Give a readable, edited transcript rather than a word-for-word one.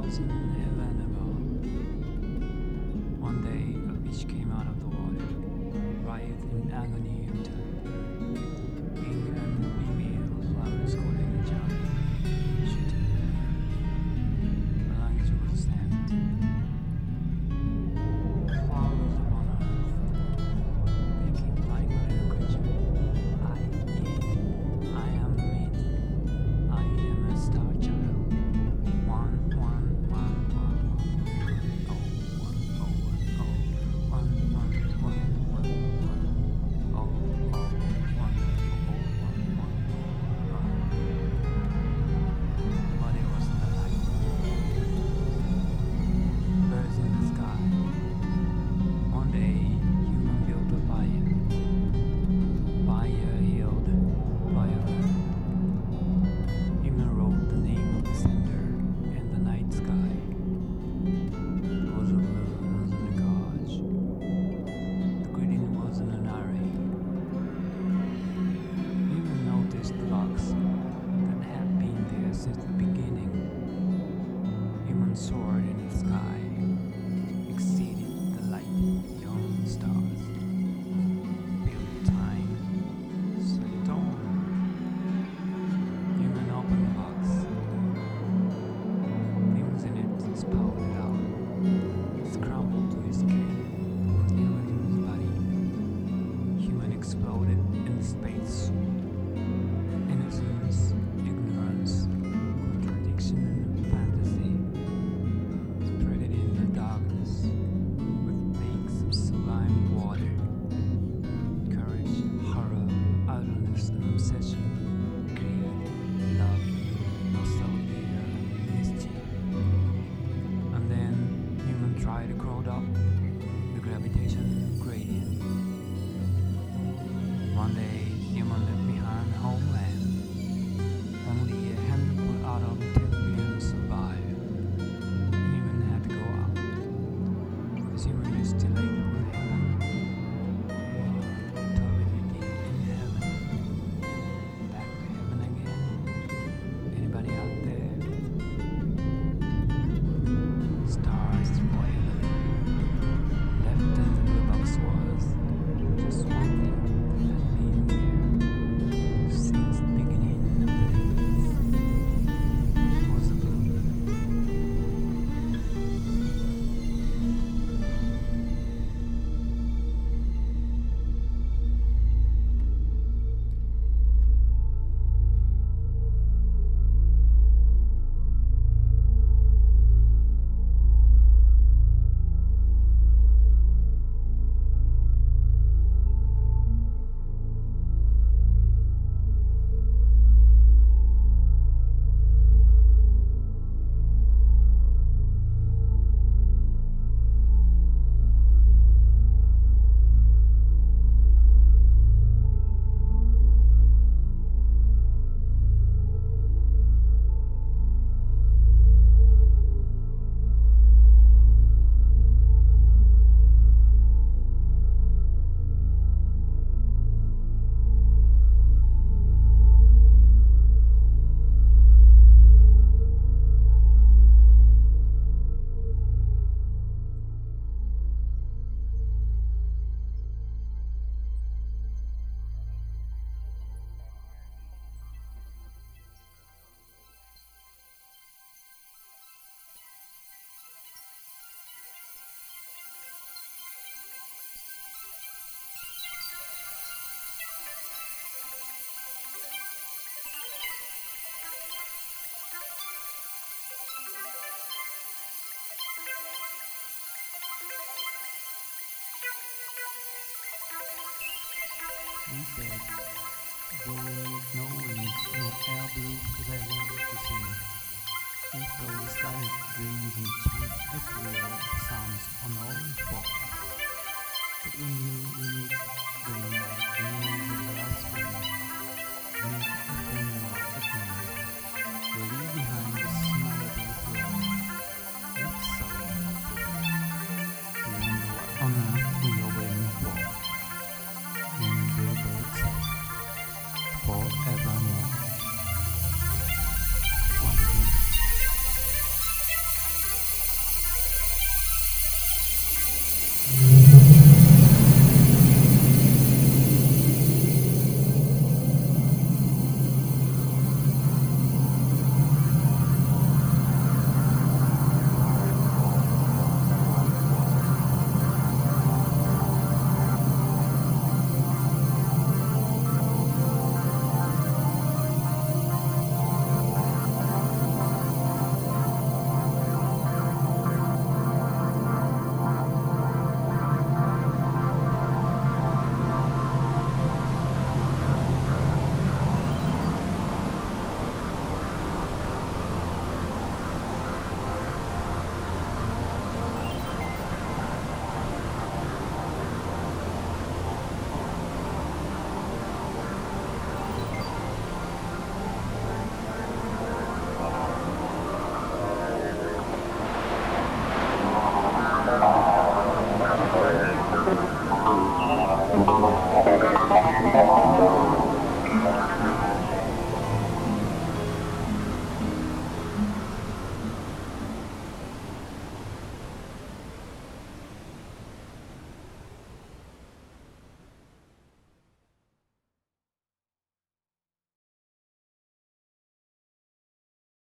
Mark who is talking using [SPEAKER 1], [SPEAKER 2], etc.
[SPEAKER 1] was in heaven above. One day a fish came out of the water, writhed in agony and terror. King and female flowers caught in each other, shooting the language was sent. Flowers upon earth, thinking like a little creature. I am it. I am a star child. One, one, one, one, one. Oh, one, oh, one, oh, one, one, one, one, one. Oh, oh, one, oh, one, one, one. But it was not like birds in the sky. One day, human built a fire. Fire healed violet. Human wrote the name of the sender in the night sky. It was a blue as an gauge. The greeting was in an array. Human noticed the box that had been there since the beginning. Human soared in the sky, exceeded the light beyond the stars. Built time, set dawn. Human opened the box. Things in it spouted out, scrambled to escape from human's body. Human exploded in space. Innocence, ignorance, contradiction, and fantasy. Spread it in the darkness with flakes of sublime water. Courage, horror, idleness, and obsession. Greed, love, nostalgia, mischief. And then human tried to crawl up the gravitation gradient. One day, human left behind homeland. Only a handful out of 10 billion survived. Human had to go up. Because human is still late on heaven. Turbidity in heaven. Back to heaven again. Anybody out there? Stars forever. Left as the blue box was. Just one thing that been there since the beginning of the days. Was a blue. We said, though we need no winds, no air blue weather to sing. We throw the sky at dreams and chant ethereal sounds on all fall. But we knew we need bring back the